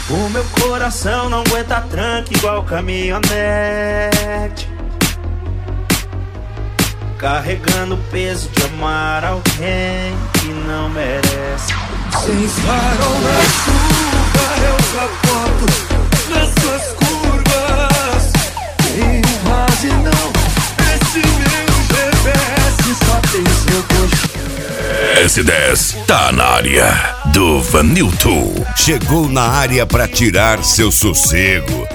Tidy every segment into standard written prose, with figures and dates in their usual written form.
O meu coração não aguenta tranca igual caminhonete, carregando o peso de amar alguém que não merece. Sem farol na chuva eu capoto nas suas curvas. Tem base não, esse meu GPS só tem seu coxo. S10 tá na área do Vanilton. Chegou na área pra tirar seu sossego.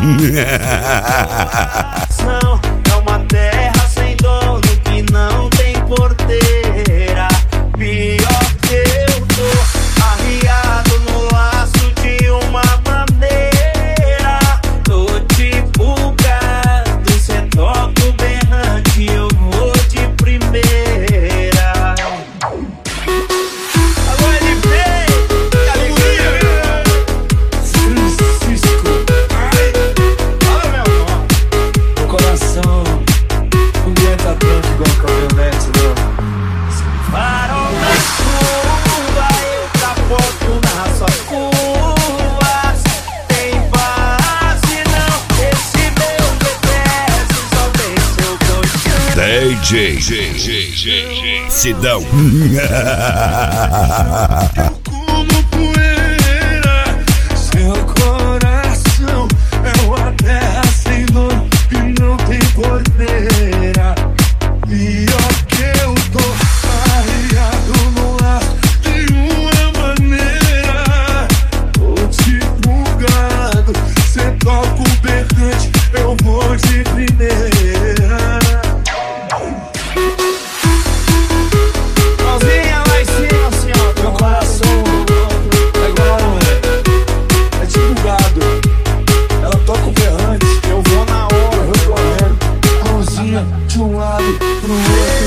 É uma terra sem dono que não tem porteira. Pior que eu tô arriado no laço de uma maneira. Tô tipo gato, cê toca o berrante, eu vou de primeira. Alô, LP, que alegria, meu irmão. Francisco, Fala, meu irmão. o coração não aguenta tanto igual caminhonete, não. Farol na chuva, eu capoto nas suas curvas. Tem base não, esse meu GPS só tem seu DJ Sidão. Como poeira, seu coração é uma terra sem dono e não tem porteira. Pior que eu tô arriado no laço de uma maneira. Tô tipo gado, cê toca o berrante, eu vou de primeira. mãozinha lá em cima, assim, ó. Meu coração é igual, é tipo gado. Ela toca o berrante, eu vou na hora, eu vou correndo. Mãozinha de um lado pro outro.